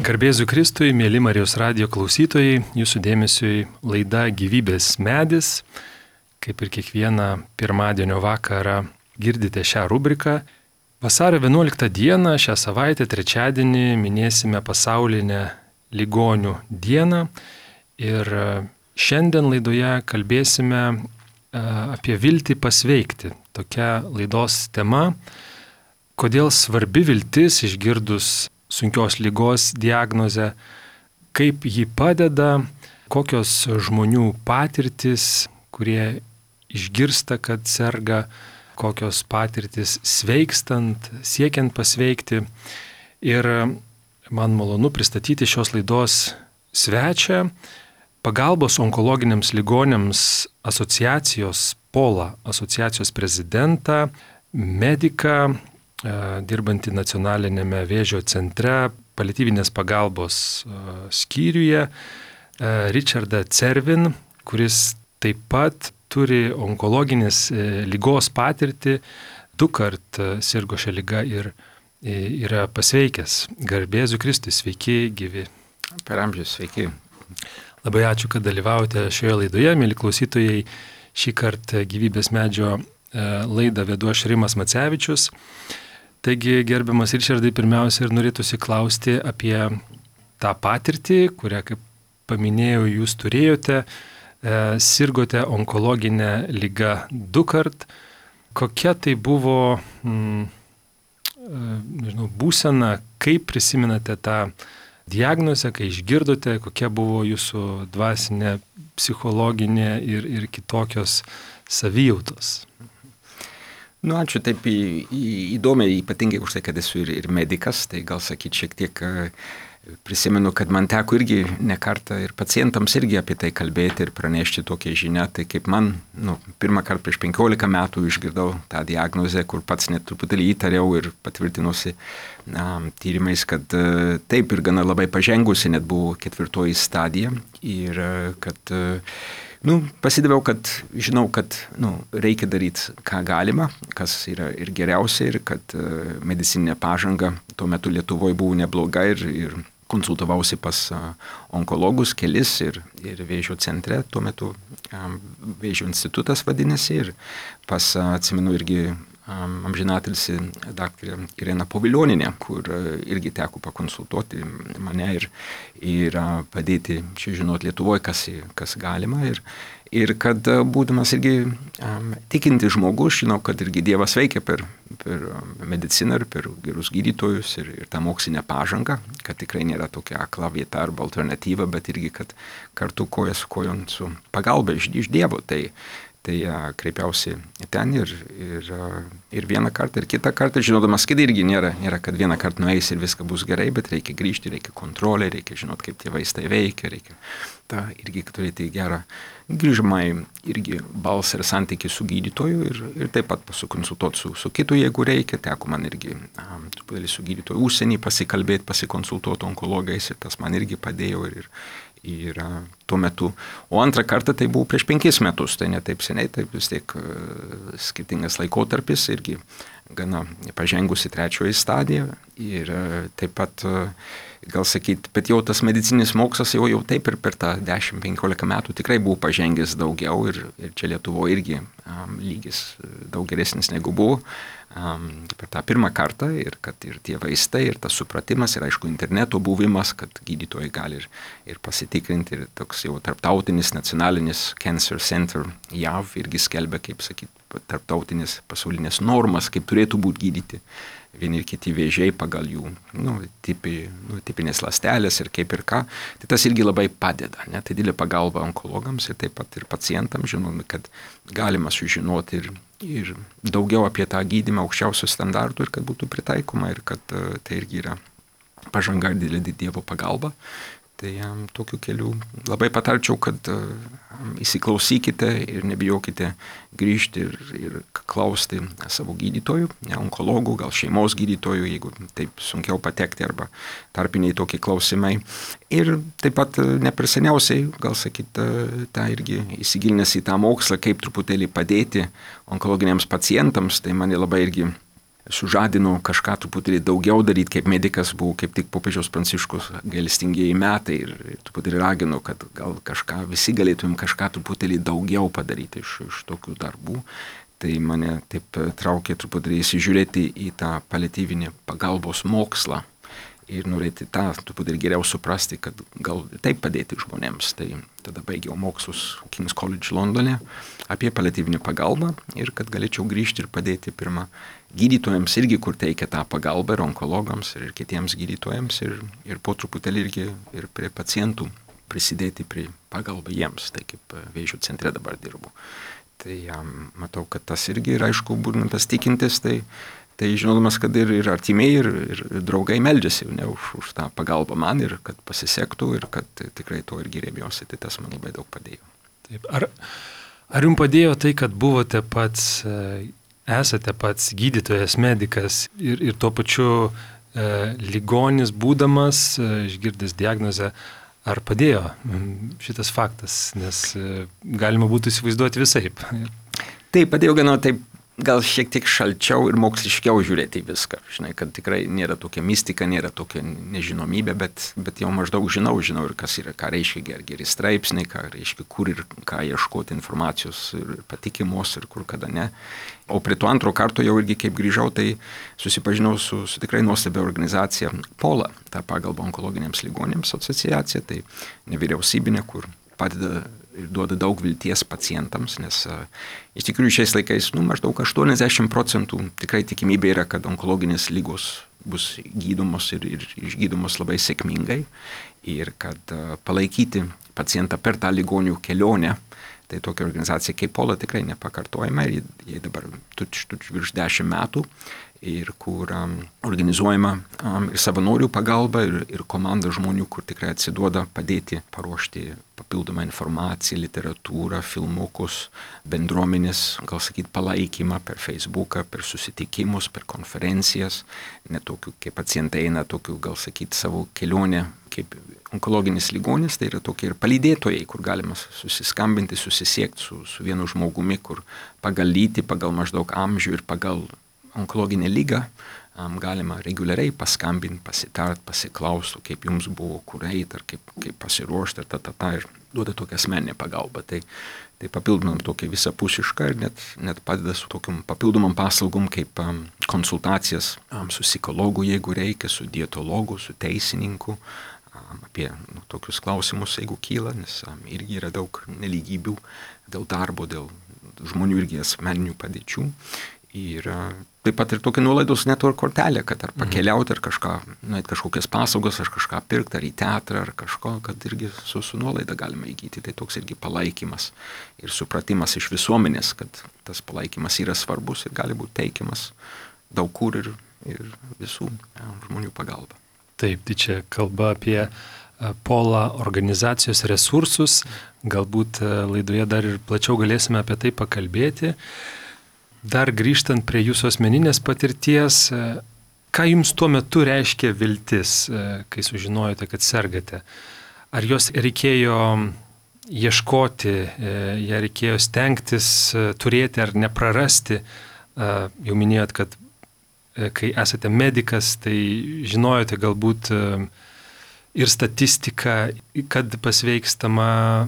Garbėzu Kristui, mėly Marijos radijo klausytojai, jūsų dėmesiui laida Gyvybės medis. Kaip ir kiekvieną pirmadienio vakarą girdite šią rubriką. Vasario 11 dieną, šią savaitę, trečiadienį, minėsime pasaulinę ligonių dieną. Ir šiandien laidoje kalbėsime apie viltį pasveikti. Tokia laidos tema, kodėl svarbi viltis išgirdus sunkios ligos diagnozę, kaip ji padeda, kokios žmonių patirtis, kurie išgirsta, kad serga, kokios patirtis sveikstant, siekiant pasveikti. Ir man malonu pristatyti šios laidos svečią, pagalbos onkologiniams ligoniams asociacijos POLA, asociacijos prezidentą, mediką, dirbantį nacionalinėme vėžio centre, paliatyvinės pagalbos skyriuje, Richardą Cervin, kuris taip pat turi onkologinės ligos patirtį, 2 kart sirgo šią ligą ir yra pasveikęs. Garbėzu Kristui, sveiki, gyvi. Per amžius, sveiki. Labai ačiū, kad dalyvaujate šioje laidoje, mėly klausytojai. Šį kartą Gyvybės medžio laidą vedu aš Rimas Macevičius. Taigi, gerbiamas Richardai, pirmiausia ir norėtųsi klausti apie tą patirtį, kurią, kaip paminėjau, jūs turėjote, sirgote onkologinę ligą 2 kart. Kokia tai buvo, būsena, kaip prisimenate tą diagnozę, kai išgirdote, kokia buvo jūsų dvasinė, psichologinė ir kitokios savijautos? Ačiū, taip įdomiai, ypatingai už tai, kad esu ir medikas, tai gal sakyti šiek tiek prisimenu, kad man teko irgi ne kartą ir pacientams irgi apie tai kalbėti ir pranešti tokią žinią. Tai kaip man, pirmą kartą prieš 15 metų išgirdau tą diagnozę, kur pats net truputėlį įtariau ir patvirtinusi tyrimais, kad taip ir gana labai pažengusi, net buvo 4 stadija ir kad pasidaviau, kad žinau, kad reikia daryti, ką galima, kas yra ir geriausia, ir kad medicininė pažanga tuo metu Lietuvoje buvo nebloga ir konsultavausi pas onkologus kelis ir vėžio centre, tuo metu vėžio institutas vadinasi, ir pas, atsimenu, irgi amžinatilsį daktarė Irena Povilionienė, kur irgi teko pakonsultuoti mane ir padėti čia žinot Lietuvoje, kas galima. Ir kad būdamas irgi tikinti žmogus, žinau, kad irgi Dievas veikia per mediciną ir per gerus gydytojus ir tą mokslinę pažangą, kad tikrai nėra tokia akla vieta arba alternatyva, bet irgi, kad kartu koja su kojon su pagalba iš Dievo. Tai kreipiausi ten ir vieną kartą, ir kitą kartą, žinodamas, kad irgi nėra, kad vieną kartą nueis ir viską bus gerai, bet reikia grįžti, reikia kontrolę, reikia žinot, kaip tie vaistai veikia, reikia irgi turėti gerą grįžamąjį irgi balsą ir santykį su gydytoju ir taip pat pasikonsultuoti su kitu, jeigu reikia. Teko man irgi truputėlį su gydytoju užsienį pasikalbėti, pasikonsultuoti onkologais, ir tas man irgi padėjo ir tuo metu. O antrą kartą tai buvo prieš 5 metus, tai ne taip seniai, taip vis tiek skirtingas laikotarpis, irgi gana pažengusi 3 stadija ir taip pat, gal sakyti, bet jau tas medicininis mokslas jau taip ir per tą 10-15 metų tikrai buvo pažengęs daugiau ir čia Lietuvoje irgi lygis daug geresnis negu buvo per tą pirmą kartą, ir kad ir tie vaistai, ir tas supratimas, ir aišku interneto buvimas, kad gydytojai gali ir pasitikrinti, ir toks jau tarptautinis nacionalinis Cancer Center JAV irgi skelbia, kaip sakyti, tarptautinės pasaulinės normas, kaip turėtų būti gydyti vieni ir kiti vėžiai pagal jų tipinės ląstelės ir kaip ir ką. Tai tas irgi labai padeda, tai didelė pagalba onkologams ir taip pat ir pacientams, žinome, kad galima sužinoti ir daugiau apie tą gydymą aukščiausių standartų, ir kad būtų pritaikoma, ir kad tai irgi yra pažanga ir didelė Dievo pagalba. Tai tokiu keliu labai patarčiau, kad įsiklausykite ir nebijokite grįžti ir klausti savo gydytojų, onkologų, gal šeimos gydytojų, jeigu taip sunkiau patekti, arba tarpiniai tokie klausimai. Ir taip pat neperseniausiai, gal sakyti, tą irgi įsigilinęs į tą mokslą, kaip truputėlį padėti onkologiniams pacientams, tai mane labai irgi sužadino kažką truputį daugiau daryti, kaip medikas buvo kaip tik popiežiaus Pranciškus gailestingieji metai ir truputį ragino, kad gal kažką, visi galėtumėm kažką truputį daugiau padaryti iš tokių darbų. Tai mane taip traukė truputį įsižiūrėti į tą paliatyvinį pagalbos mokslą ir norėti tą truputį geriau suprasti, kad gal taip padėti žmonėms. Tai tada baigiau mokslus King's College Londone apie paliatyvinį pagalbą ir kad galėčiau grįžti ir padėti pirmą gydytojams irgi, kur teikia tą pagalbą, ir onkologams, ir kitiems gydytojams, ir po truputėlį irgi ir prie pacientų prisidėti prie pagalbą jiems, tai kaip vėžio centre dabar dirbu. Tai matau, kad tas irgi ir aišku, būnantas tikintis, tai žinodamas, kad ir artimiai, ir draugai meldžiasi už tą pagalbą man ir kad pasisektų ir kad tikrai to irgi rėmiausi, tai tas man labai daug padėjo. Taip. Ar jums padėjo tai, kad buvote pats, esate pats gydytojas, medikas ir tuo pačiu ligonis būdamas, išgirdęs diagnozę, ar padėjo šitas faktas, nes galima būtų įsivaizduoti visaip? Taip, padėjo gana taip, gal šiek tiek šalčiau ir moksliškiau žiūrėti į viską. Žinai, kad tikrai nėra tokia mistika, nėra tokia nežinomybė, bet jau maždaug žinau ir kas yra, ką reiškia geri straipsniai, ką reiškia, kur ir ką ieškoti informacijos ir patikimos ir kur kada ne. O prie to antro karto jau irgi kaip grįžau, tai susipažinau su tikrai nuostabia organizacija POLA, ta pagalba onkologiniams ligonėms asociacija, tai nevyriausybinė, kur padeda ir duoda daug vilties pacientams, nes iš tikrųjų šiais laikais maždaug 80% tikrai tikimybė yra, kad onkologinės lygos bus gydomos ir išgydomos labai sėkmingai ir kad palaikyti pacientą per tą ligonių kelionę, tai tokia organizacija kaip POLA tikrai nepakartojama ir jie dabar turi virš 10 metų ir kur organizuojama ir savanorių pagalba ir komanda žmonių, kur tikrai atsiduoda padėti paruošti papildomą informaciją, literatūrą, filmukus, bendruomenės, gal sakyti, palaikymą per Facebooką, per susitikimus, per konferencijas, ne tokių, kaip pacientai eina, tokių, gal sakyti, savo kelionę, kaip onkologinis ligonis, tai yra tokie ir palydėtojai, kur galima susiskambinti, susisiekti su vienu žmogumi, kur pagal lytį, pagal maždaug amžių ir pagal onkologinę lygą galima reguliariai paskambinti, pasitart, pasiklaustų, kaip jums buvo, kur eiti, ar kaip pasiruošti, ir duoda tokią asmeninę pagalbą. Tai papildomam tokia visapusiška ir net padeda su tokiam papildomam paslaugom kaip konsultacijas su psichologu, jeigu reikia, su dietologu, su teisininku, apie tokius klausimus, jeigu kyla, nes irgi yra daug nelygybių dėl darbo, dėl žmonių irgi asmeninių padėčių. Ir taip pat ir tokia nuolaidos network kortelė, kad ar pakeliauti, ar kažką, kažkokias paslaugas, ar kažką pirkti, ar į teatrą, ar kažko, kad irgi su nuolaida galima įgyti. Tai toks irgi palaikymas ir supratimas iš visuomenės, kad tas palaikymas yra svarbus ir gali būti teikiamas daug kur ir visų žmonių pagalba. Taip, tai čia kalba apie POLA organizacijos resursus. Galbūt laidoje dar ir plačiau galėsime apie tai pakalbėti. Dar grįžtant prie jūsų asmeninės patirties, ką jums tuo metu reiškia viltis, kai sužinojote, kad sergate? Ar jos reikėjo ieškoti, ją reikėjo stengtis, turėti ar neprarasti? Jau minėjot, kad kai esate medikas, tai žinojote galbūt ir statistiką, kad pasveikstama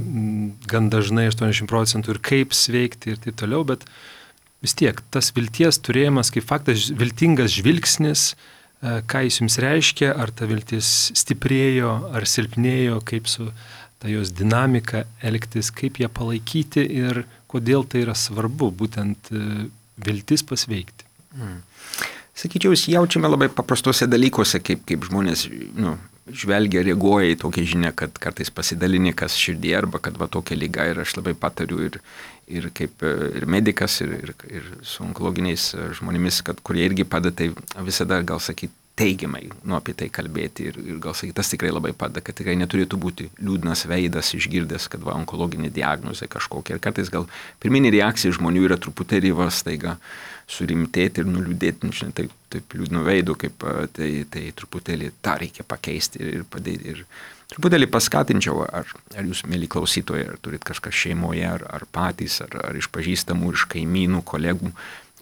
gan dažnai 80% ir kaip sveikti ir taip toliau, bet vis tiek, tas vilties turėjimas kaip faktas, viltingas žvilgsnis, ką jis jums reiškia, ar ta viltis stiprėjo, ar silpnėjo, kaip su ta jos dinamika elgtis, kaip ją palaikyti ir kodėl tai yra svarbu, būtent viltis pasveikti. Sakyčiau, jaučiame labai paprastuose dalykuose, kaip žmonės žvelgia, reaguoja į tokią žinią, kad kartais pasidalini kas širdį arba kad va tokia lyga ir aš labai patariu ir kaip ir medikas ir su onkologiniais žmonėmis, kurie irgi padeda, tai visada gal sakyti teigiamai apie tai kalbėti ir gal sakyti, tas tikrai labai padeda, kad tikrai neturėtų būti liūdnas veidas išgirdęs, kad va onkologinė diagnozė kažkokia ir kartais gal pirminė reakcija žmonių yra truputėlį staiga surimtėti ir nuliūdėti, taip liūdno veido, tai truputėlį tą reikia pakeisti ir padėti. Ir truputėlį paskatinčiau, ar jūs, mėly klausytojai, ar turit kažką šeimoje, ar patys, ar iš pažįstamų, iš kaimynų, kolegų,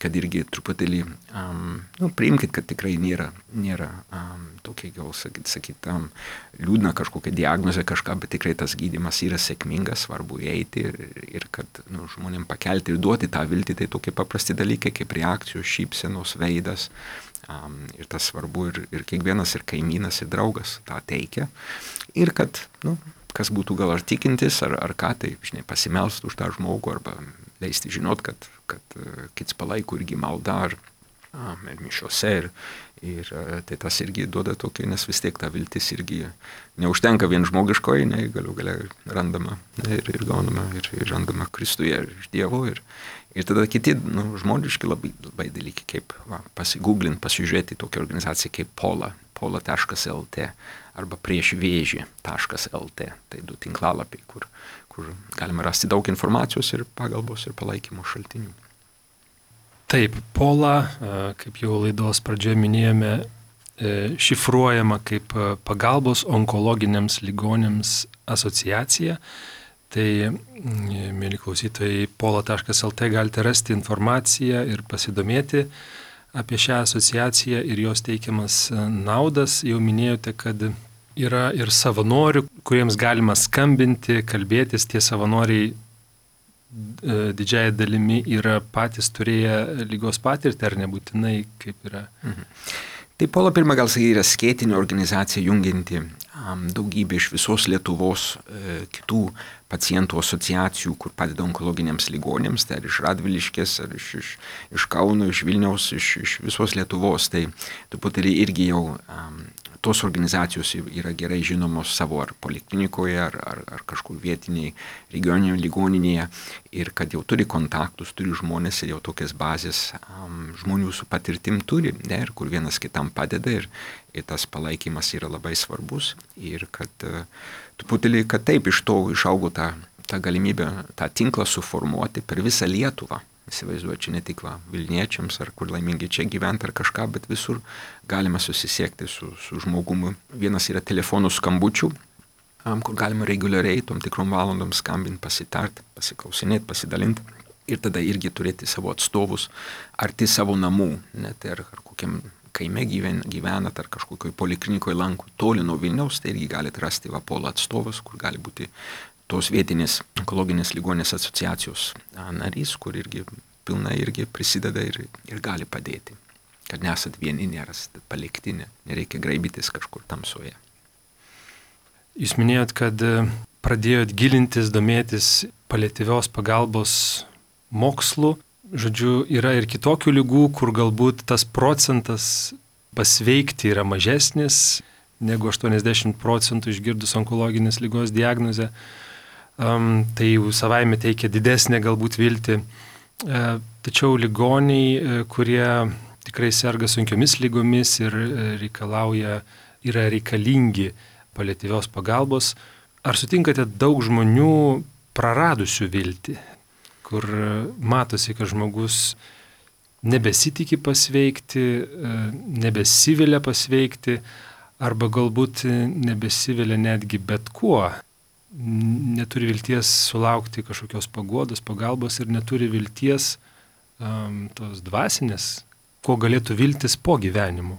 kad irgi truputėlį, priimkit, kad tikrai nėra tokia, gal sakyt, liūdna kažkokia diagnozė kažką, bet tikrai tas gydymas yra sėkmingas, svarbu eiti ir kad žmonėm pakelti ir duoti tą viltį, tai tokie paprasti dalykai kaip reakcijos, šypsenos, veidas. Ir tas svarbu ir kiekvienas, ir kaimynas, ir draugas tą teikia. Ir kad, kas būtų gal ar tikintis, ar ką, tai, pasimelst už tą žmogų, arba leisti žinot, kad kits palaiko irgi malda, ar mišiose, ir tai tas irgi duoda tokį, nes vis tiek ta viltis irgi neužtenka vien žmogiškoji, galiu randama ir gaunama, ir randama Kristuje, iš Dievo, ir tada kiti žmogiški labai dalykai, kaip pasigooglint, pasižiūrėti tokią organizaciją kaip pola.lt arba priešvėžį.lt. Tai 2 tinklalapiai, kur galima rasti daug informacijos ir pagalbos ir palaikymo šaltinių. Taip, Pola, kaip jau laidos pradžioje minėjome, šifruojama kaip pagalbos onkologiniams ligonėms asociacija. Tai, mėly klausytojai, pola.lt galite rasti informaciją ir pasidomėti apie šią asociaciją ir jos teikiamas naudas. Jau minėjote, kad yra ir savanorių, kuriems galima skambinti, kalbėtis. Tie savanoriai didžiąją dalimi yra patys turėję lygos patirtį, ar nebūtinai, kaip yra? Tai Pola pirmą gal sakyti yra skėtinė organizacija jungianti daugybę iš visos Lietuvos kitų pacientų asociacijų, kur padeda onkologiniams ligonėms, tai ar iš Radviliškės, ar iš Kauno, iš Vilniaus, iš visos Lietuvos. Tai truputėlį irgi jau tos organizacijos yra gerai žinomos savo ar poliklinikoje, ar kažkur vietiniai regioninėje ligoninėje, ir kad jau turi kontaktus, turi žmonės ir jau tokias bazės žmonių su patirtim turi, ir kur vienas kitam padeda, ir tas palaikymas yra labai svarbus, ir kad truputėlį, kad taip iš to išaugo ta galimybė tą tinklą suformuoti per visą Lietuvą. Įsivaizduoju, čia ne tik Vilniečiams, ar kur laimingi čia gyventi, ar kažką, bet visur galima susisiekti su žmogumi. Vienas yra telefonų skambučių, kur galima reguliariai tom tikrom valandom skambinti, pasitart, pasiklausinėti, pasidalinti. Ir tada irgi turėti savo atstovus arti savo namų, net ar kokiam kaime gyvenat, ar kažkokioj poliklinikoje lanko toli nuo Vilniaus, tai irgi galite rasti Pola atstovas, kur gali būti tos vietinės onkologinės ligonės asociacijos narys, kur irgi pilnai irgi prisideda ir gali padėti. Kad nesat vieni, nesat palikti, nereikia graibytis kažkur tamsoje. Jūs minėjot, kad pradėjot gilintis, domėtis paliatyvios pagalbos mokslu. Žodžiu, yra ir kitokių ligų, kur galbūt tas procentas pasveikti yra mažesnis negu 80% išgirdus onkologinės ligos diagnozę. Tai jau savaime teikia didesnę galbūt viltį. Tačiau ligoniai, kurie tikrai serga sunkiomis lygomis ir yra reikalingi paliatyvios pagalbos, ar sutinkate daug žmonių praradusių viltį, kur matosi, kad žmogus nebesitikį pasveikti, nebesivilia pasveikti, arba galbūt nebesivilia netgi bet kuo, neturi vilties sulaukti kažkokios paguodos, pagalbos ir neturi vilties tos dvasinės, ko galėtų viltis po gyvenimu.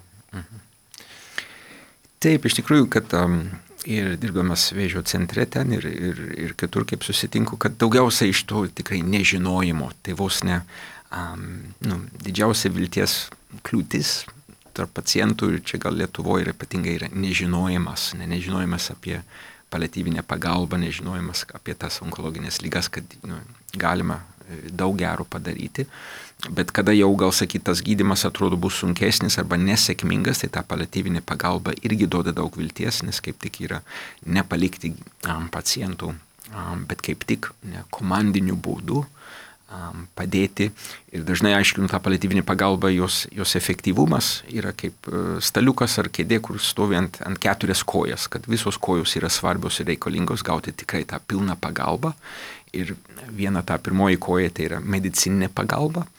Taip, iš tikrųjų, kad ir dirbamas Vėžio centre ten ir kitur, kaip susitinku, kad daugiausia iš to tikrai nežinojimo, tai vos ne didžiausia vilties kliūtis tarp pacientų, ir čia gal Lietuvoje ypatingai yra nežinojimas apie paliatyvinę pagalbą, nežinojimas apie tas onkologinės ligas, kad galima daug gero padaryti, bet kada jau gal sakyt, tas gydymas atrodo bus sunkesnis arba nesėkmingas, tai ta paliatyvinė pagalba irgi duoda daug vilties, nes kaip tik yra nepalikti pacientų, bet kaip tik komandiniu būdu padėti. Ir dažnai aiškinu, tą paliatyvinę pagalbą, jos efektyvumas yra kaip staliukas ar kėdė, kur stovi ant 4 kojas, kad visos kojos yra svarbios ir reikalingos gauti tikrai tą pilną pagalbą. Ir viena ta pirmoji koja tai yra medicininė pagalba,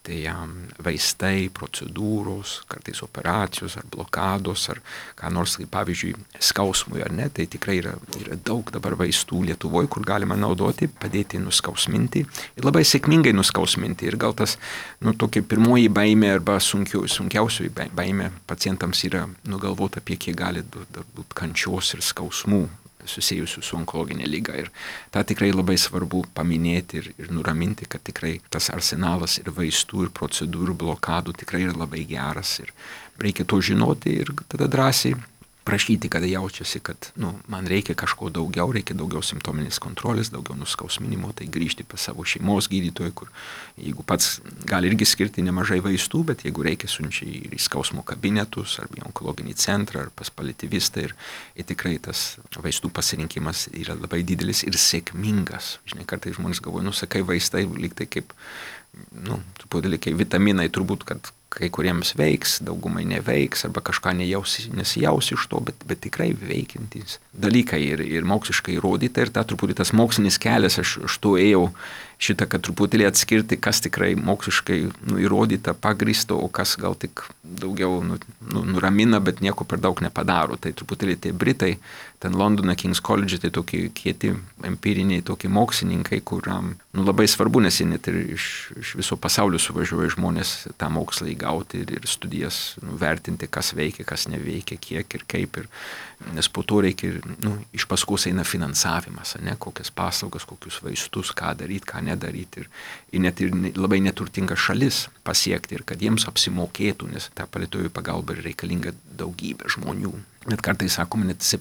Tai vaistai, procedūros, kartais operacijos ar blokados ar ką nors, kaip pavyzdžiui, skausmui ar ne, tai tikrai yra daug dabar vaistų Lietuvoje, kur galima naudoti, padėti nuskausminti ir labai sėkmingai nuskausminti. Ir gal tas, tokia pirmoji baimė arba sunkiausioji baimė pacientams yra nugalvoti apie kiek gali būt kančios ir skausmų susijusių su onkologinė liga. Ir tą tikrai labai svarbu paminėti ir nuraminti, kad tikrai tas arsenalas ir vaistų, ir procedūrų, blokadų tikrai yra labai geras. Ir reikia to žinoti ir tada drąsiai prašyti, kada jaučiasi, kad man reikia kažko daugiau, reikia daugiau simptominės kontrolės, daugiau nuskausminimo, tai grįžti pas savo šeimos gydytoją, kur jeigu pats gali irgi skirti nemažai vaistų, bet jeigu reikia, siunčia ir į skausmo kabinetus, ar į onkologinį centrą, ar pas paliatyvistą, ir tikrai tas vaistų pasirinkimas yra labai didelis ir sėkmingas. Žinai, kartais žmonės galvoja, sakai vaistai, lyg tai kaip, truputėlį kaip vitaminai, turbūt, kad kai kuriems veiks, daugumai neveiks, arba kažką nesijaus iš to, bet tikrai veikiantys dalykai ir moksliškai įrodyta, ir truputį tas mokslinis kelias, aš to ėjau šitą, kad truputėlį atskirti, kas tikrai moksliškai įrodyta, pagrįsta, o kas gal tik daugiau nuramina, bet nieko per daug nepadaro. Tai truputėlį tie Britai, ten Londono King's College, tai tokie kieti empiriniai tokie mokslininkai, kur labai svarbu, nes jie net ir iš viso pasaulio suvažiuoja žmonės tą mokslą įgauti ir studijas vertinti, kas veikia, kas neveikia, kiek ir kaip. Nes po to reikia iš paskos eina finansavimas, kokias paslaugas, kokius vaistus, ką daryti, ką nedaryti. Ir net ir labai neturtingas šalis pasiekti ir kad jiems apsimokėtų, nes ta paliatyvioji pagalba yra reikalinga daugybė žmonių. Net kartais sakoma, net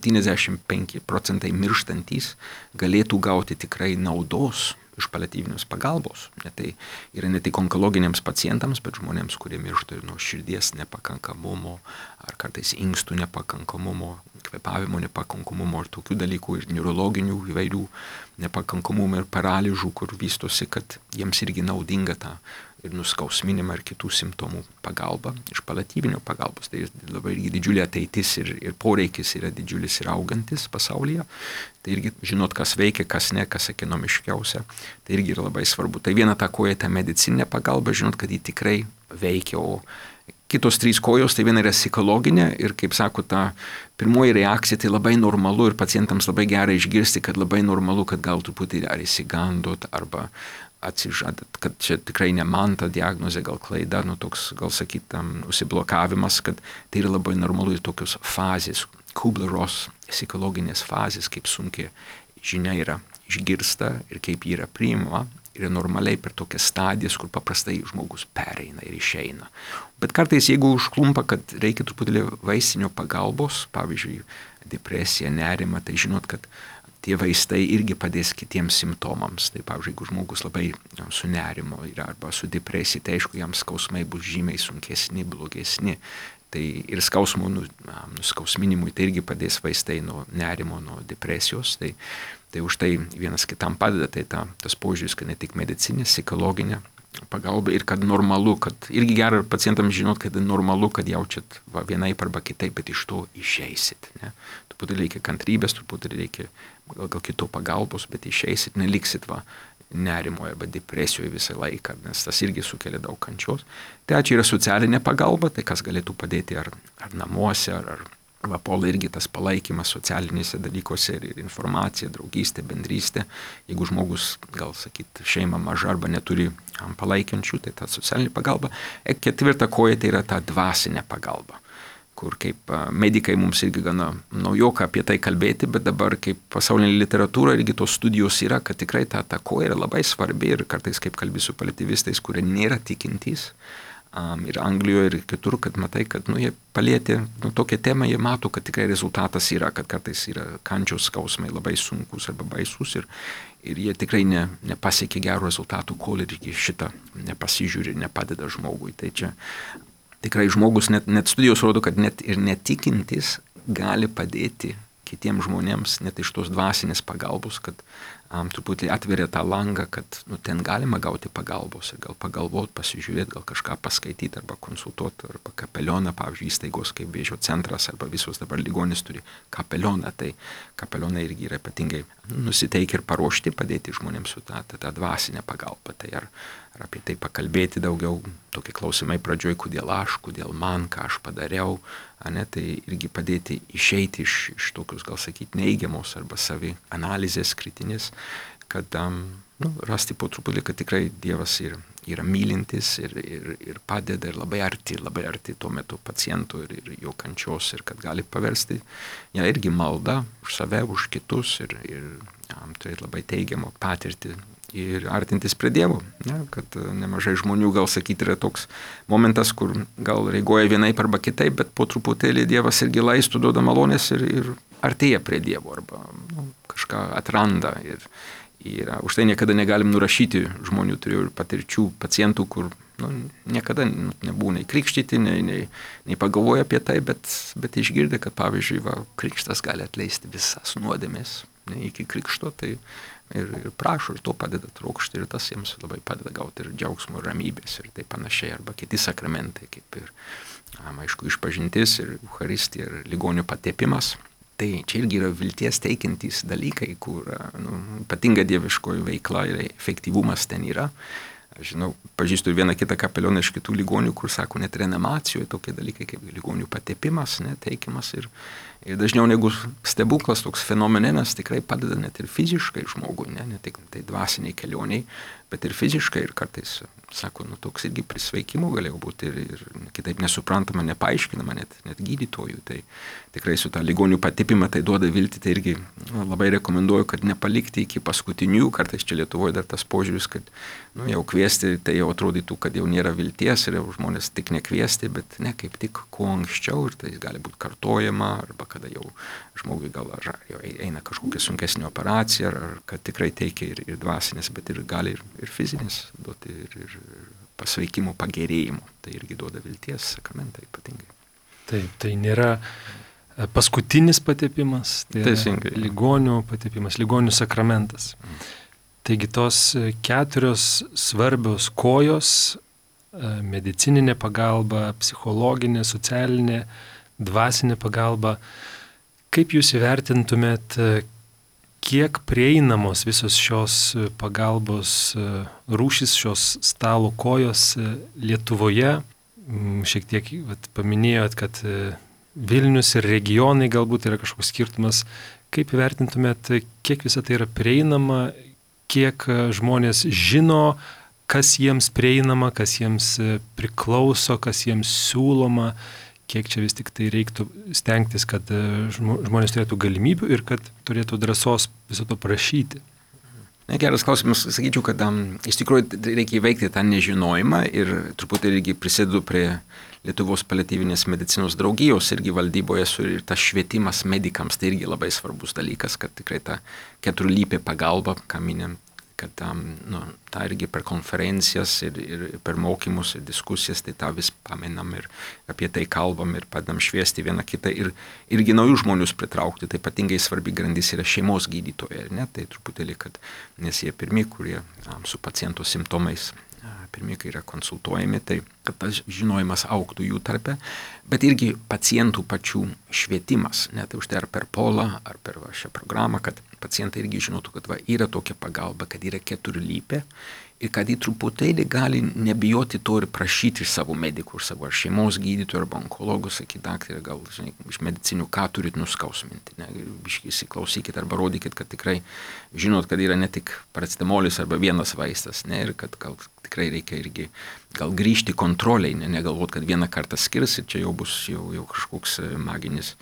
75% mirštantys galėtų gauti tikrai naudos iš paliatyvinės pagalbos. Tai yra ne tik onkologiniams pacientams, bet žmonėms, kurie miršta ir nuo širdies nepakankamumo, ar kartais inkstų nepakankamumo, kvėpavimo nepakankamumo, ir tokių dalykų, ir neurologinių įvairių nepakankamumų, ir paralyžų, kur vystosi, kad jiems irgi naudinga tą ir nuskausminimą, ir kitų simptomų pagalba iš paliatyvinio pagalbos. Tai labai irgi didžiulė ateitis ir poreikis yra didžiulis ir augantis pasaulyje. Tai irgi žinot, kas veikia, kas ne, kas ekonomiškiausia. Tai irgi yra labai svarbu. Tai viena ta koja, ta medicininė pagalba, žinot, kad ji tikrai veikia, o kitos 3 kojos, tai viena yra psichologinė ir, kaip sako, ta pirmoji reakcija, tai labai normalu ir pacientams labai gerai išgirsti, kad labai normalu, kad gal truputį ar įsigandot, arba atsižadat, kad čia tikrai ne man ta diagnozė, gal klaida, toks, gal sakyt, užsiblokavimas, kad tai yra labai normalu ir tokios fazės, Kubler-Ross psichologinės fazės, kaip sunkiai žinia yra išgirsta ir kaip ji yra priimama, yra normaliai per tokias stadijas, kur paprastai žmogus pereina ir išeina. Bet kartais, jeigu užklumpa, kad reikia truputėlį vaistinio pagalbos, pavyzdžiui, depresija, nerima, tai žinot, kad tie vaistai irgi padės kitiems simptomams. Tai pavyzdžiui, jeigu žmogus labai su nerimo yra arba su depresija, tai aišku, jam skausmai bus žymiai sunkesni, blogesni. Tai ir skausmo nuskausminimui tai irgi padės vaistai nuo nerimo, nuo depresijos. Tai už tai vienas kitam padeda. Tai tas požiūris, kad ne tik medicinė, psichologinė pagalba ir kad normalu, kad irgi gera pacientams žinot, kad normalu, kad jaučiat vienaip arba kitaip, bet iš to išeisit. Ne? Truputį reikia kantrybės, truputį reikia gal kito pagalbos, bet išeisit, neliksit nerimoje arba depresijoje visą laiką, nes tas irgi sukelia daug kančios. Tai čia yra socialinė pagalba, tai kas galėtų padėti ar namuose, ar Pola irgi tas palaikymas socialinėse dalykuose ir informacija, draugystė, bendrystė. Jeigu žmogus, gal sakyt, šeima maža arba neturi palaikiančių, tai ta socialinė pagalba. 4 koja tai yra ta dvasinė pagalba, kur kaip medikai mums irgi gana naujoka apie tai kalbėti, bet dabar kaip pasaulinė literatūra irgi tos studijos yra, kad tikrai ta koja yra labai svarbi ir kartais kaip kalbi su paliatyvistais, kurie nėra tikintys. Ir Anglijoje ir kitur, kad matai, kad jie palietė tokią temą, jie mato, kad tikrai rezultatas yra, kad kartais yra kančios skausmai labai sunkus arba baisus ir jie tikrai nepasiekia gerų rezultatų, kol irgi šitą nepasižiūri, nepadeda žmogui. Tai čia tikrai žmogus, net studijos rodo, kad net ir netikintis gali padėti kitiems žmonėms, net iš tos dvasinės pagalbos, kad truputį atveria tą langą, kad ten galima gauti pagalbos ir gal pagalvoti, pasižiūrėti, gal kažką paskaityti arba konsultuoti, arba kapelioną, pavyzdžiui, įstaigos kaip Vėžio centras arba visos dabar ligonis turi kapelioną, tai kapelionai irgi yra ypatingai nusiteikę ir paruošti padėti žmonėms su tą dvasinę pagalbą. Tai ar apie tai pakalbėti daugiau, tokie klausimai pradžioj, kodėl aš, kodėl man, ką aš padariau, tai irgi padėti išeiti iš tokius, gal sakyti, neigiamos arba savi analizės kritinės, kad rasti po truputį, kad tikrai Dievas yra mylintis ir padeda ir labai arti tuo metu pacientų ir jo kančios ir kad gali paversti irgi maldą už save, už kitus ir turėti labai teigiamą patirtį ir artintis prie Dievo, kad nemažai žmonių, gal sakyti, yra toks momentas, kur gal reaguoja vienaip arba kitaip, bet po truputėlį Dievas irgi laistų, duoda malonės ir artėja prie Dievo arba kažką atranda ir už tai niekada negalim nurašyti žmonių, turėjau ir patirčių pacientų, kur niekada nebuvo nei krikštyti, nei pagalvoja apie tai, bet išgirdė, kad pavyzdžiui, krikštas gali atleisti visas nuodėmės iki krikšto, tai ir prašo, ir to padeda trokšti, ir tas jiems labai padeda gauti ir džiaugsmo, ir ramybės, ir tai panašiai, arba kiti sakramentai, kaip ir, aišku, išpažintis, ir Eucharistija, ir ligonių patepimas. Tai čia irgi yra vilties teikiantys dalykai, kur ypatinga dieviškoji veikla ir efektyvumas ten yra. Aš žinau, pažįstu vieną kitą kapelioną iš kitų ligonių, kur sako, net reanimacijoje tokie dalykai kaip ligonių patepimas, teikimas ir dažniau negu stebuklas, toks fenomenas tikrai padeda net ir fiziškai žmogui, ne tik tai dvasiniai kelioniai, bet ir fiziškai ir kartais, sako, toks irgi prisveikimo galėjo būti ir kitaip nesuprantama, nepaaiškinama net gydytojų. Tai tikrai su tą ligonių patepimą tai duoda viltį, tai irgi labai rekomenduoju, kad nepalikti iki paskutinių, kartais čia Lietuvoje dar tas požiūris, kad jau kviesti, tai jau atrodytų, kad jau nėra vilties ir jau žmonės tik nekviesti, bet ne, kaip tik kuo anksčiau ir tai gali būti kartojama, arba kada jau žmogui gal jau eina kažkokia sunkesnė operacija, ar kad tikrai teikia ir dvasinės, bet ir gali ir fizinės duoti ir pasveikimo pagerėjimo. Tai irgi duoda vilties sakramentai ypatingai. Taip, tai nėra paskutinis patepimas, tai teisingai. Ligonių patepimas, ligonių sakramentas. Taigi tos 4 svarbios kojos - medicininė pagalba, psichologinė, socialinė, dvasinė pagalba. Kaip jūs įvertintumėt, kiek prieinamos visos šios pagalbos rūšys, šios stalo kojos Lietuvoje? Šiek tiek paminėjot, kad Vilnius ir regionai galbūt yra kažkoks skirtumas. Kaip įvertintumėt, kiek visa tai yra prieinama, kiek žmonės žino, kas jiems prieinama, kas jiems priklauso, kas jiems siūloma, kiek čia vis tik tai reiktų stengtis, kad žmonės turėtų galimybių ir kad turėtų drąsos viso to prašyti? Geras klausimas, sakyčiau, kad iš tikrųjų reikia įveikti tą nežinojimą ir truputį irgi prisidedu prie Lietuvos paliatyvinės medicinos draugijos irgi valdyboje ir tas švietimas medikams, tai irgi labai svarbus dalykas, kad tikrai ta 4-lypė pagalba, ką minėm, kad tą irgi per konferencijas ir per mokymus ir diskusijas, tai tą vis paminam ir apie tai kalbam ir padam šviesti vieną kitą ir irgi naujų žmonius pritraukti. Tai ypatingai svarbi grandis yra šeimos gydytojai, tai truputėlį, kad nes jie pirmi, kurie su paciento simptomais pirmi, kai yra konsultuojami, tai kad tas žinojimas augtų jų tarpe, bet irgi pacientų pačių švietimas, tai už tai ar per polą, ar per šią programą, kad pacientai irgi žinotų, kad yra tokia pagalba, kad yra 4-lypė ir kad jį truputėlį gali nebijoti to ir prašyti iš savo medikų, iš savo šeimos gydytojų arba onkologų, sakyti, daktarė, gal iš medicinių, ką turit nuskausminti, biškį įsiklausykit arba rodykit, kad tikrai žinot, kad yra ne tik paracetamolis arba vienas vaistas, ir kad gal tikrai reikia irgi gal grįžti kontroliai, negalvot, kad vieną kartą skirs ir čia jau bus jau kažkoks maginis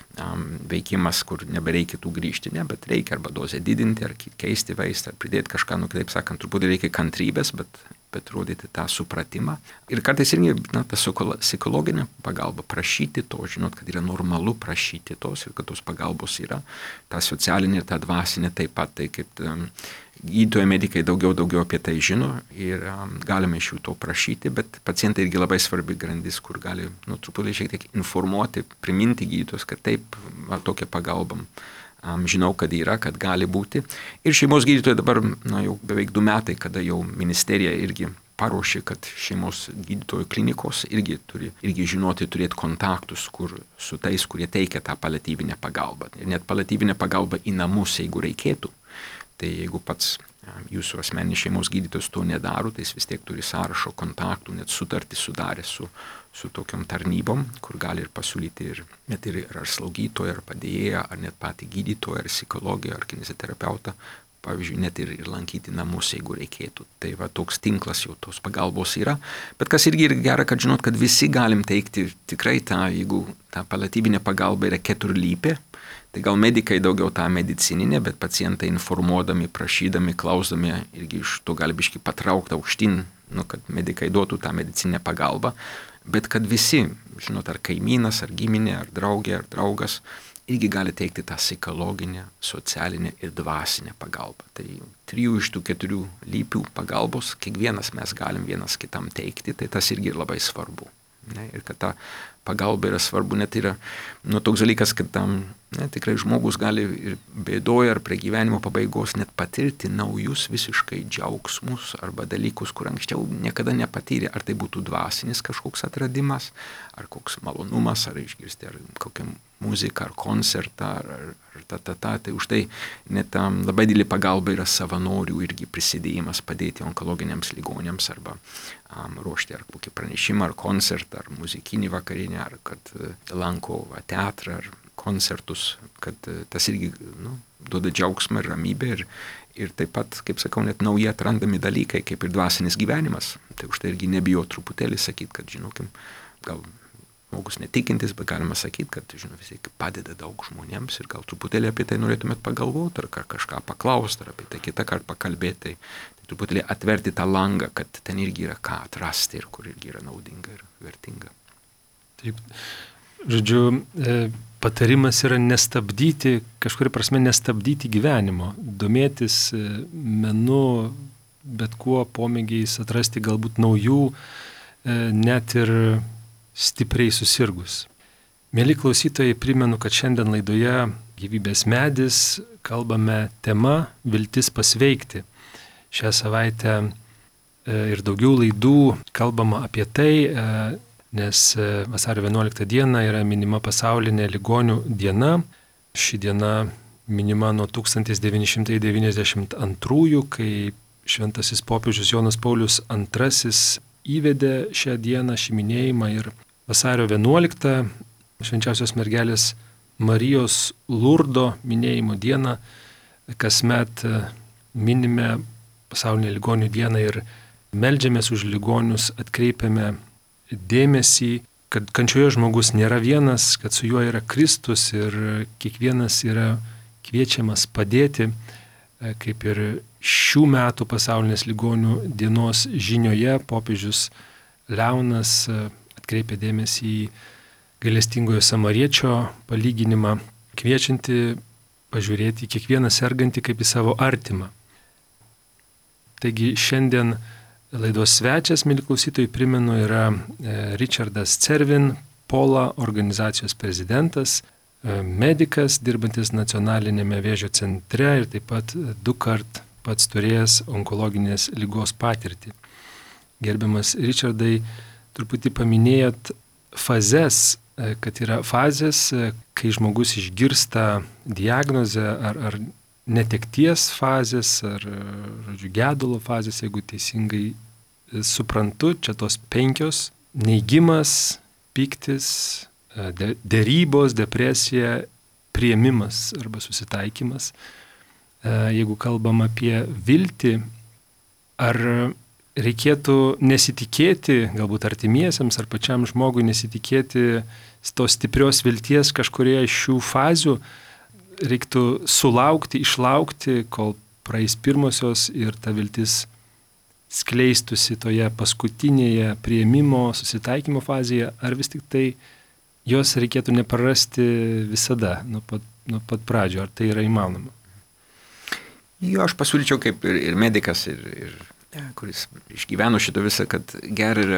veikimas, kur nebereikia tų grįžti, bet reikia arba dozę didinti, ar keisti vaistą, ar pridėti kažką, kitaip sakant, truputį reikia kantrybės, bet rodyti tą supratimą. Ir kartais irgi ta psichologinė pagalba, prašyti to, žinot, kad yra normalu prašyti tos ir kad tos pagalbos yra, ta socialinė ir ta dvasinė taip pat, tai kaip gydytojai, medikai daugiau apie tai žino ir galime iš jų to prašyti, bet pacientai irgi labai svarbi grandis, kur gali truputį šiek tiek informuoti, priminti gydytojus, kad taip, tokia pagalba žinau, kad yra, kad gali būti. Ir šeimos gydytojai dabar, jau beveik 2 metai, kada jau ministerija irgi paruošė, kad šeimos gydytojų klinikos irgi turi žinoti, turėti kontaktus su tais, kurie teikia tą paliatyvinę pagalbą. Ir net paliatyvinę pagalbą į namus, jeigu reikėtų. Tai jeigu pats jūsų asmeninis šeimos gydytojas to nedaro, tai jis vis tiek turi sąrašo kontaktų, net sutartį sudarė su tokiom tarnybom, kur gali ir pasiūlyti net ir ar slaugytoją, ar padėjėją, ar net patį gydytoją, ar psichologiją, ar kineziterapeutą, pavyzdžiui, net ir lankyti namus, jeigu reikėtų. Tai va toks tinklas jau tos pagalbos yra. Bet kas irgi yra gera, kad žinot, kad visi galim teikti tikrai jeigu ta paliatyvinė pagalba yra keturlypė, tai gal medikai daugiau tą medicininę, bet pacientai informuodami, prašydami, klausdami irgi iš to gali biškį patraukti aukštyn, kad medikai duotų tą medicininę pagalbą, bet kad visi, žinot, ar kaimynas, ar giminė, ar draugė, ar draugas, irgi gali teikti tą psichologinę, socialinę ir dvasinę pagalbą. Tai 3 iš tų 4 lypių pagalbos kiekvienas mes galim vienas kitam teikti, tai tas irgi labai svarbu. Ne? Ir kad ta pagalba yra svarbu, net yra toks dalykas, kad tikrai žmogus gali ir bėdoje ar prie gyvenimo pabaigos net patirti naujus visiškai džiaugsmus arba dalykus, kur anksčiau niekada nepatyrė, ar tai būtų dvasinis kažkoks atradimas, ar koks malonumas, ar išgirsti ar kokią muziką, ar koncertą, tai už tai net labai didelė pagalba yra savanorių irgi prisidėjimas padėti onkologiniams ligonėms arba ruošti ar kokį pranešimą, ar koncertą, ar muzikinį vakarinę, ar kad lanko teatrą, ar koncertus, kad tas irgi duoda džiaugsmą ir ramybę ir taip pat, kaip sakau, net nauji atrandami dalykai, kaip ir dvasinis gyvenimas. Tai už tai irgi nebijo truputėlį sakyti, kad, žinokim, gal žmogus netikintis, bet galima sakyti, kad, vis tiek padeda daug žmonėms ir gal truputėlį apie tai norėtumėt pagalvoti, ar kažką paklausti, ar apie tai kitą kartą pakalbėti, tai truputėlį atverti tą langą, kad ten irgi yra ką atrasti ir kur irgi yra naudinga ir vertinga. Taip, žodžiu, patarimas yra nestabdyti, kažkuria prasme nestabdyti gyvenimo, domėtis menu, bet kuo pomėgiais, atrasti galbūt naujų, net ir stipriai susirgus. Mėly klausytojai, primenu, kad šiandien laidoje Gyvybės medis kalbame tema Viltis pasveikti. Šią savaitę ir daugiau laidų kalbama apie tai, nes vasario 11 diena yra minima pasaulinė ligonių diena. Ši diena minima nuo 1992, kai šventasis popiežius Jonas Paulius II įvedė šią dieną, šį minėjimą, ir vasario 11 švenčiausios mergelės Marijos Lurdo minėjimo dieną kasmet minime pasaulinę ligonių dieną ir meldžiamės už ligonius, atkreipiame dėmesį, kad kančioje žmogus nėra vienas, kad su juo yra Kristus ir kiekvienas yra kviečiamas padėti, kaip ir šių metų pasaulinės ligonių dienos žinioje popiežius Leonas atkreipia dėmesį į gailestingojo samariečio palyginimą, kviečianti pažiūrėti kiekvieną sergantį kaip į savo artimą. Taigi šiandien laidos svečias, mėly klausytojai, primenu, yra Richardas Cervin, Pola organizacijos prezidentas, medikas, dirbantis nacionalinėme vėžio centre ir taip pat 2 kart pats turėjęs onkologinės ligos patirtį. Gerbiamas Richardai, truputį paminėjot fazes, kad yra fazės, kai žmogus išgirsta diagnozę ar netekties fazės, ar gedulo fazės, jeigu teisingai suprantu, čia tos 5: neigimas, pyktis, derybos, depresija, priėmimas arba susitaikymas. Jeigu kalbam apie viltį, ar reikėtų nesitikėti, galbūt artimiesiems ar pačiam žmogui nesitikėti tos stiprios vilties kažkurioje iš šių fazių, reiktų sulaukti, išlaukti, kol praeis pirmosios ir ta viltis skleistusi toje paskutinėje priėmimo, susitaikymo fazėje, ar vis tik tai jos reikėtų neprarasti visada, nuo pat pradžio, ar tai yra įmanoma? Jo, aš pasiūlyčiau kaip ir medikas, kuris išgyveno šitą visą, kad gerai yra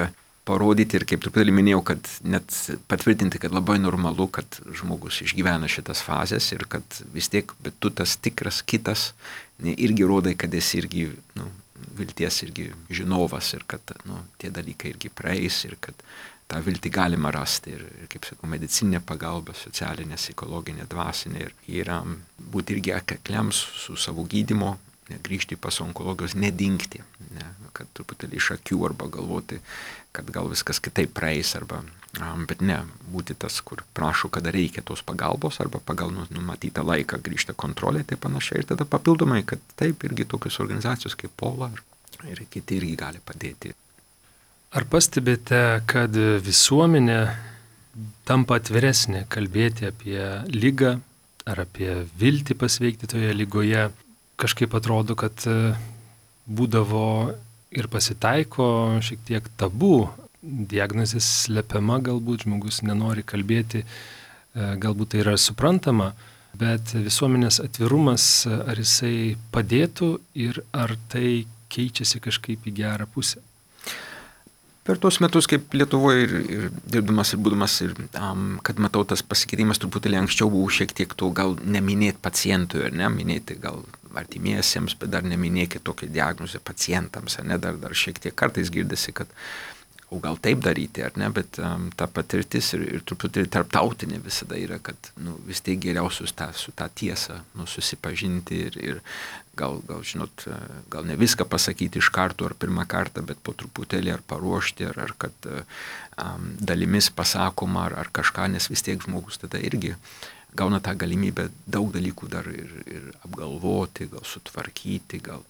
parodyti ir kaip truputėlį minėjau, kad net patvirtinti, kad labai normalu, kad žmogus išgyvena šitas fazės ir kad vis tiek, bet tu tas tikras kitas, irgi rodai, kad esi irgi vilties irgi žinovas ir kad tie dalykai irgi praeis ir kad tą viltį galima rasti ir kaip sakau, medicininė pagalba, socialinė, psichologinė, dvasinė ir būti irgi akakliam su savo gydymo, grįžti pas onkologijos, nedingti, kad truputėlį iš akių arba galvoti, kad gal viskas kitaip praeis, bet ne, būti tas, kur prašo, kada reikia tos pagalbos arba pagal numatytą laiką grįžta kontrolė, tai panašiai ir tada papildomai, kad taip irgi tokios organizacijos kaip Pola ir kiti irgi gali padėti. Ar pastebite, kad visuomenė tampa atviresnė kalbėti apie ligą ar apie viltį pasveikti toje ligoje? Kažkaip atrodo, kad būdavo ir pasitaiko šiek tiek tabų, diagnozės slepiama, galbūt žmogus nenori kalbėti, galbūt tai yra suprantama, bet visuomenės atvirumas, ar jisai padėtų ir ar tai keičiasi kažkaip į gerą pusę? Per tos metus, kaip Lietuvoje ir dirbdamas ir būdamas, kad matau tas pasikeitimas truputėlį anksčiau buvo šiek tiek to gal neminėti pacientui, ar ne, minėti gal artimiesiems, bet dar neminėti tokią diagnozę pacientams, ar ne, dar šiek tiek kartais girdisi, kad o gal taip daryti, ar ne, bet ta patirtis ir truputį tarptautinė visada yra, kad vis tiek geriausius su tą tiesą susipažinti ir gal žinot, gal ne viską pasakyti iš karto ar pirmą kartą, bet po truputėlį ar paruošti, ar kad dalimis pasakoma ar kažką, nes vis tiek žmogus tada irgi gauna tą galimybę daug dalykų dar ir apgalvoti, gal sutvarkyti, gal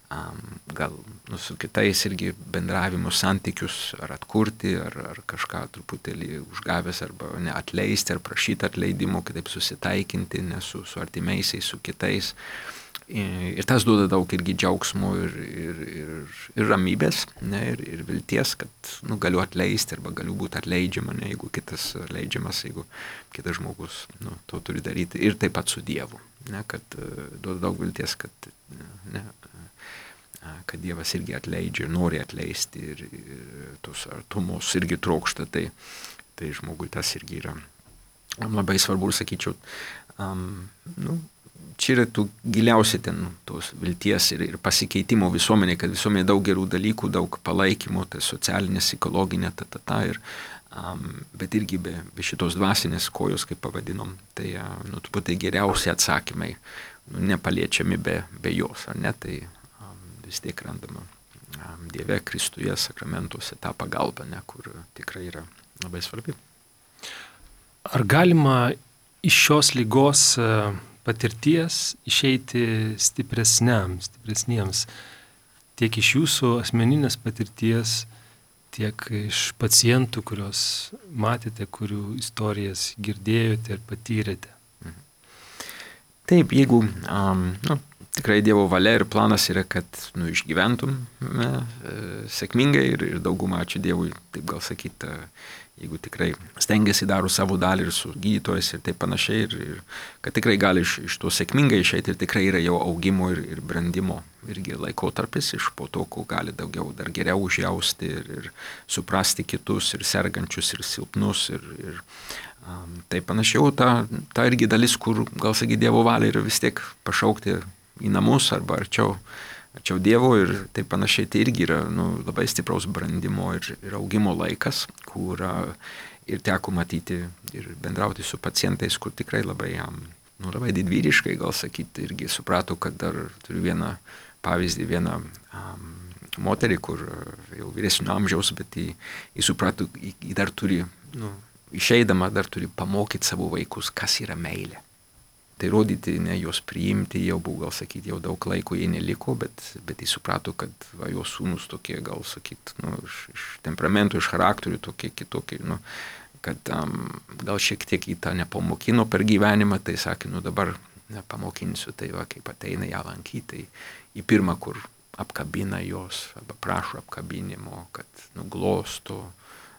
su kitais irgi bendravimo santykius ar atkurti, ar kažką truputėlį užgavęs, arba neatleisti, ar prašyti atleidimo, kitaip susitaikinti, ne su artimaisiais, su kitais. Ir tas duoda daug irgi džiaugsmo ir ramybės, ne, ir vilties, kad galiu atleisti arba galiu būti atleidžiama, ne, jeigu kitas atleidžiamas, jeigu kitas žmogus to turi daryti. Ir taip pat su Dievu, ne, kad duoda daug vilties, kad Dievas irgi atleidžia ir nori atleisti ir tos artumos irgi trokšta, tai žmogui tas irgi yra labai svarbu ir sakyčiau, čia yra tų giliausiai ten tos vilties ir pasikeitimo visuomenė, kad visuomenė daug gerų dalykų, daug palaikymo, tai socialinė, psichologinė, bet irgi be šitos dvasinės kojos, kaip pavadinom, tai tai geriausi atsakymai, nepaliečiami be jos, ar ne, tai vis tiek randama Dieve, Kristuje, sakramentuose tą pagalbą, ne, kur tikrai yra labai svarbi. Ar galima iš šios ligos patirties išeiti stipresniems, tiek iš jūsų asmeninės patirties, tiek iš pacientų, kuriuos matėte, kurių istorijas girdėjote ir patyrėte? Taip, jeigu tikrai Dievo valia ir planas yra, kad išgyventume sėkmingai ir daugumą, ačiū Dievui, taip gal sakyti, jeigu tikrai stengiasi, daro savo dalį ir su gydytojais ir taip panašiai, ir kad tikrai gali iš to sėkmingai išeiti ir tikrai yra jau augimo ir brandimo irgi laikotarpis, iš po to, ko gali daugiau dar geriau užjausti ir suprasti kitus ir sergančius ir silpnus ir taip panašiai, ta irgi dalis, kur gal sakyti Dievo valia yra vis tiek pašaukti į namus arba arčiau Dievo ir taip panašiai, tai irgi yra labai stipraus brandimo ir augimo laikas, kur ir teko matyti ir bendrauti su pacientais, kur tikrai labai didvyriškai, gal sakyti, irgi suprato, kad dar turiu vieną pavyzdį, vieną moterį, kur jau vyresnio amžiaus, bet jį suprato, jį dar turi, išeidama dar turi pamokyti savo vaikus, kas yra meilė. Tai rodyti, ne, jos priimti, jau buvo, gal sakyti, jau daug laiko jie neliko, bet jis suprato, kad jos sūnus tokie, gal sakyti, iš temperamentų, iš charakterių tokie kitokie, kad gal šiek tiek į tą nepamokino per gyvenimą, tai sakė, dabar pamokinsiu, tai va, kaip ateina ją lankyti, tai į pirmą, kur apkabina jos, arba prašo apkabinimo, kad glosto,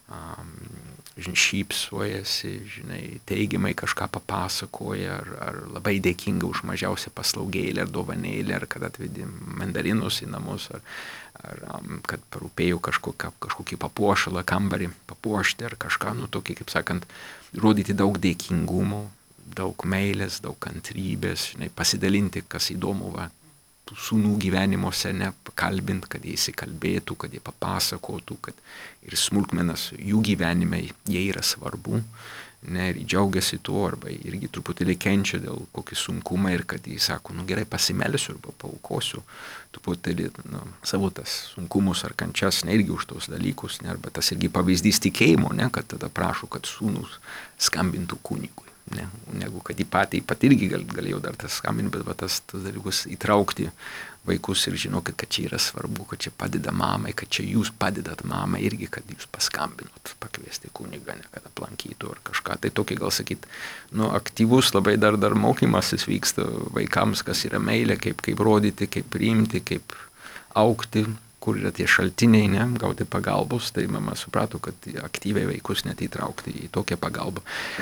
šypsojasi, teigiamai kažką papasakoja, ar labai dėkinga už mažiausią paslaugėlę ar dovanėlę, ar kad atvedi mandarinus į namus, ar kad parūpėjo kažkokį papuošalą kambarį papuošti, ar kažką, tokį, kaip sakant, rodyti daug dėkingumo, daug meilės, daug kantrybės, pasidalinti, kas įdomu, tų sūnų gyvenimuose, pakalbint, kad jie įsikalbėtų, kad jie papasakotų, kad ir smulkmenas jų gyvenime jie yra svarbu, ir džiaugiasi tuo, arba irgi truputėlį kenčia dėl kokį sunkumą ir kad jie sako, gerai pasimelsiu arba paaukosiu truputėlį savo tas sunkumus ar kančias, irgi už tos dalykus, arba tas irgi pavyzdys tikėjimo, kad tada prašo, kad sūnus skambintų kunigui. Negu kad į patį irgi galėjau dar tas skambinti, bet tas dalykus įtraukti vaikus ir žinokit, kad čia yra svarbu, kad čia padeda mamai, kad čia jūs padedat mamai irgi, kad jūs paskambinot, pakviesti kunigą, kad aplankytų ar kažką. Tai tokį gal sakyt, aktyvus labai dar mokymasis vyksta vaikams, kas yra meilė, kaip rodyti, kaip priimti, kaip augti, kur yra tie šaltiniai, gauti pagalbos. Tai mama suprato, kad aktyviai vaikus net įtraukti į tokią pagalbą.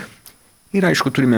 Ir aišku, turime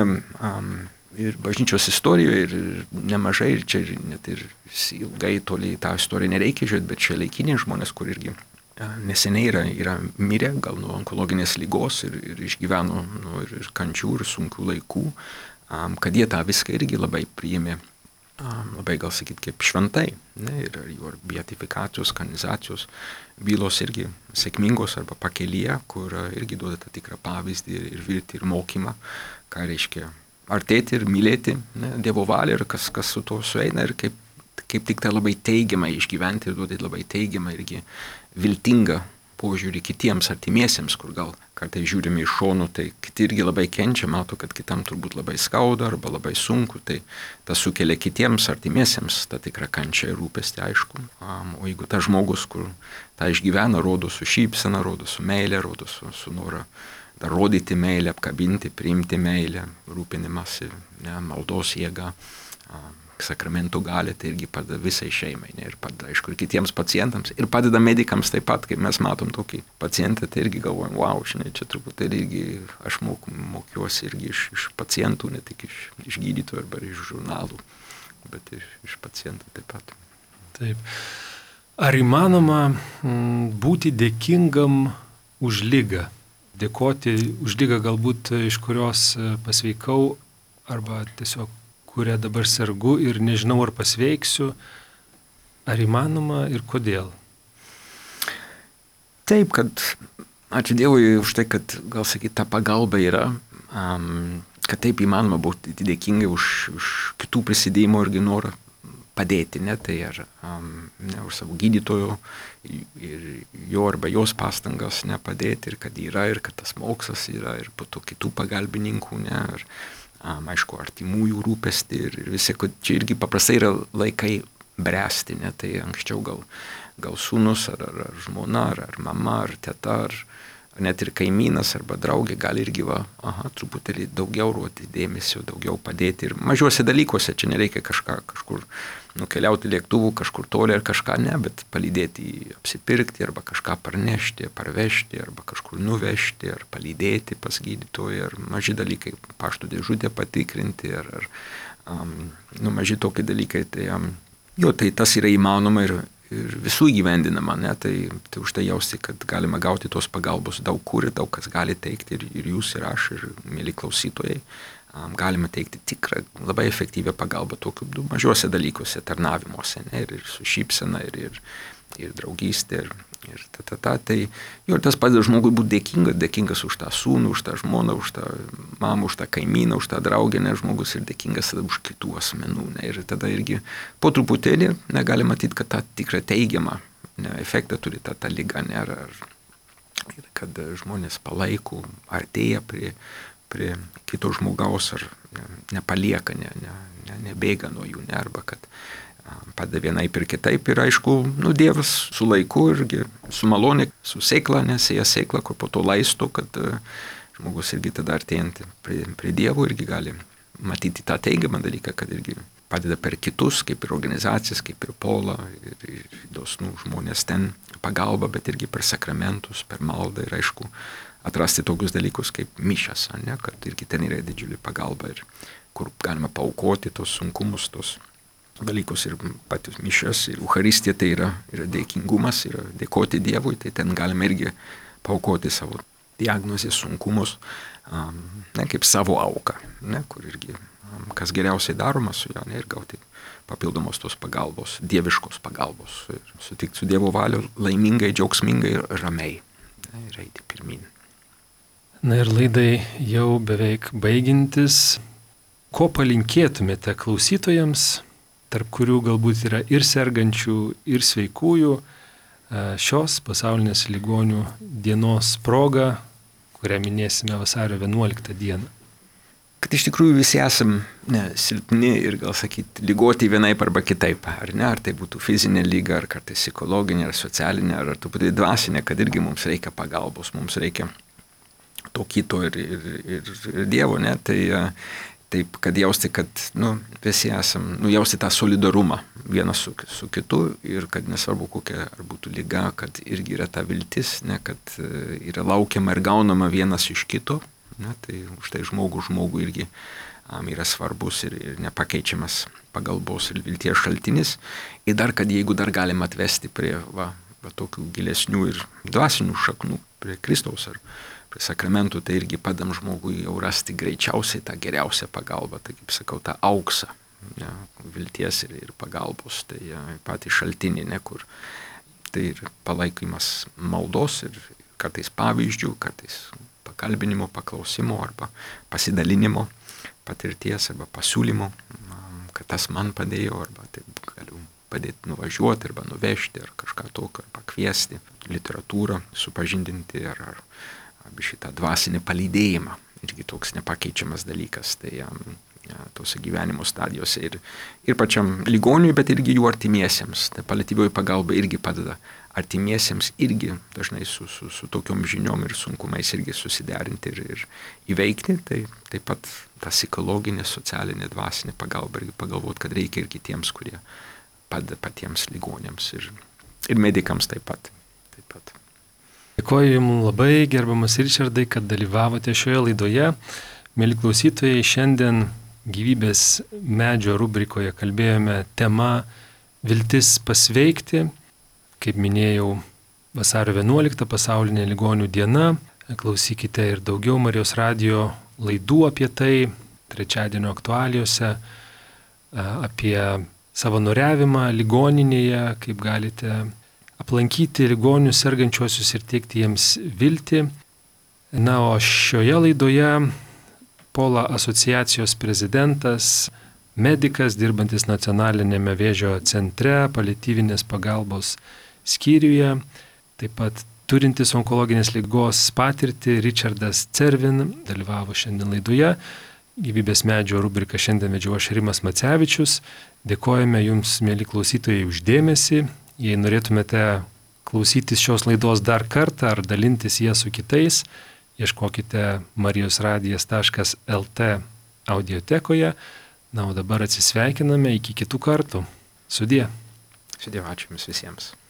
ir bažnyčios istorijoje, ir nemažai, ir čia net ir ilgai toliai tą istoriją nereikia žiūrėti, bet šiuolaikiniai žmonės, kur irgi neseniai yra mirę, gal nuo onkologinės ligos ir išgyveno ir kančių, ir sunkių laikų, kad jie tą viską irgi labai priėmė, labai gal sakyt, kaip šventai, ir jų beatifikacijos, kanonizacijos bylos irgi sėkmingos arba pakelyje, kur irgi duoda tą tikrą pavyzdį ir viltį ir mokymą, ką reiškia artėti ir mylėti Dievo valią ir kas su to sueina ir kaip tik tai labai teigiamai išgyventi ir duoti labai teigiamą irgi viltingą požiūrį kitiems artimiesiems, kur gal kartais žiūrime iš šonų, tai kiti irgi labai kenčia, mato, kad kitam turbūt labai skauda arba labai sunku, tai tas sukelia kitiems artimiesiems tą tikrą kančią ir rūpestį, aišku. O jeigu tas žmogus, kur tą išgyvena, rodo su šypsena, rodo su meilė, rodo su norą dar rodyti meilę, apkabinti, priimti meilę, rūpinimąsi, maldos jėga, sakramentų gali, tai irgi padeda visai šeimai, ir padeda, aišku, ir kitiems pacientams, ir padeda medikams taip pat, kai mes matom tokį pacientą, tai irgi galvojam, wow, čia truputėlį irgi aš mokiuosi irgi iš pacientų, ne tik iš gydytojų arba iš žurnalų, bet iš pacientų taip pat. Taip. Ar įmanoma būti dėkingam už ligą? Dėkoti už ligą galbūt, iš kurios pasveikau, arba tiesiog kurią dabar sergu ir nežinau, ar pasveiksiu. Ar įmanoma ir kodėl? Taip, kad ačiū Dievui už tai, kad gal sakyt, ta pagalba yra, kad taip įmanoma būti dėkingai už kitų prisidėjimo irgi norą padėti, tai už savo gydytojo ir jo arba jos pastangas padėti ir kad yra, ir kad tas mokslas yra, ir po to kitų pagalbininkų, ir aišku, artimųjų rūpestį ir visi, kad čia irgi paprastai yra laikai bręsti, tai anksčiau gal sūnus, ar žmona, ar mama, ar teta, ar net ir kaimynas, arba draugė gali irgi truputėlį daugiau rodyti dėmesio, daugiau padėti ir mažiuose dalykuose, čia nereikia kažkur nukeliauti lėktuvų, kažkur toli ar kažką, bet palydėti apsipirkti, arba kažką parnešti, parvežti, arba kažkur nuvežti, ar palydėti pas gydytoją, ar maži dalykai, pašto dėžutę patikrinti, ar maži tokie dalykai. Tai tas yra įmanoma ir visų įgyvendinama, tai už tai jausti, kad galima gauti tos pagalbos daug kur, daug kas gali teikti, ir jūs, ir aš, ir mėly klausytojai. Galima teikti tikrą, labai efektyvią pagalbą tokiu mažiuose dalykuose, tarnavimuose, ir su šypsena, ir draugystė, ir Tai tas padeda žmogui būti dėkingas už tą sūnų, už tą žmoną, už tą mamą, už tą kaimyną, už tą draugę, žmogus ir dėkingas už kitų asmenų. Ir tada irgi po truputėlį gali matyti, kad tą tikrą teigiamą efektą turi ta liga, ir kad žmonės palaiko, artėja prie kito žmogaus, ar nepalieka, nebėga nuo jų, arba kad padeda vienaip ir kitaip. Ir aišku, Dievas su laiku irgi su malonė, su sėkla, nesėja sėkla, kur po to laisto, kad žmogus irgi tada artėjant prie Dievo irgi gali matyti tą teigiamą dalyką, kad irgi padeda per kitus, kaip ir organizacijas, kaip ir Paulą, ir dosnų žmonės ten pagalba, bet irgi per sakramentus, per maldą ir aišku, atrasti tokius dalykus kaip mišias, ne, kad irgi ten yra didžiulį pagalba ir kur galima paaukoti tos sunkumus, tos dalykus ir patys mišias ir Eucharistija tai yra dėkingumas, yra dėkoti Dievui, tai ten galima irgi paaukoti savo diagnozės sunkumus, ne, kaip savo auką, ne, kur irgi kas geriausiai daroma su juo, ne, ir gauti papildomos tos pagalbos, dieviškos pagalbos, ir sutikti su Dievo valiu laimingai, džiaugsmingai ir ramiai, ne, ir eiti pirmin. Na ir laidai jau beveik baigintis, ko palinkėtumėte klausytojams, tarp kurių galbūt yra ir sergančių, ir sveikųjų, šios pasaulinės ligonių dienos proga, kurią minėsime vasario 11 dieną? Kad iš tikrųjų visi esam silpni ir gal sakyti, ligoti vienaip arba kitaip, ar ne, ar tai būtų fizinė lyga, ar kartais psichologinė, ar socialinė, ar truputį dvasinė, kad irgi mums reikia pagalbos, mums reikia to kito ir Dievo, ne, tai taip, kad jausti, kad visi esam, jausti tą solidarumą vienas su kitu ir kad nesvarbu kokia ar būtų lyga, kad irgi yra ta viltis, ne, kad yra laukiama ir gaunama vienas iš kito. Ne, tai už tai žmogų irgi yra svarbus ir nepakeičiamas pagalbos ir vilties šaltinis. Ir dar, kad jeigu dar galima atvesti prie tokių gilesnių ir dvasinių šaknų, prie Kristaus ar prie sakramentų, tai irgi padam žmogui jau rasti greičiausiai tą geriausią pagalbą, tai kaip sakau, tą auksą, ne, vilties ir pagalbos, tai patį šaltinį, ne, kur tai ir palaikymas maldos ir kartais pavyzdžių, kartais pakalbinimo, paklausimo arba pasidalinimo patirties arba pasiūlymo, kad tas man padėjo arba taip galiu padėti nuvažiuoti arba nuvežti ar kažką tokio, arba kviesti, literatūrą supažindinti ar šitą dvasinį palydėjimą, irgi toks nepakeičiamas dalykas, tai tose gyvenimo stadijose ir pačiam ligoniui, bet irgi jų artimiesiems. Tai paliatyvioji pagalba irgi padeda artimiesiems irgi dažnai su tokiom žiniom ir sunkumais irgi susiderinti ir įveikti. Tai taip pat ta psichologinė, socialinė, dvasinė pagalba irgi pagalvoti, kad reikia ir kitiems, kurie padeda patiems ligonėms ir medikams taip pat. Dėkoju Jums labai, gerbiamas Ričardai, kad dalyvavote šioje laidoje. Mieli klausytojai, šiandien gyvybės medžio rubrikoje kalbėjome tema Viltis pasveikti. Kaip minėjau, vasario 11 pasaulinė ligonių diena. Klausykite ir daugiau Marijos radijo laidų apie tai, trečiadienio aktualijose, apie savanoriavimą ligoninėje, kaip galite aplankyti ligonius sergančiuosius ir teikti jiems viltį. Na, o šioje laidoje Pola asociacijos prezidentas, medikas, dirbantis nacionalinėme vėžio centre, paliatyvinės pagalbos skyriuje, taip pat turintis onkologinės ligos patirtį, Ričardas Cervin, dalyvavo šiandien laidoje. Gyvybės medžio rubriką šiandien vedžiau aš, Rimas Macevičius. Dėkojame Jums, mieli klausytojai, už dėmesį. Jei norėtumėte klausytis šios laidos dar kartą ar dalintis ją su kitais, ieškokite marijosradijas.lt audiotekoje. Na, o dabar atsisveikiname iki kitų kartų. Sudie. Sudie, ačiū Jums visiems.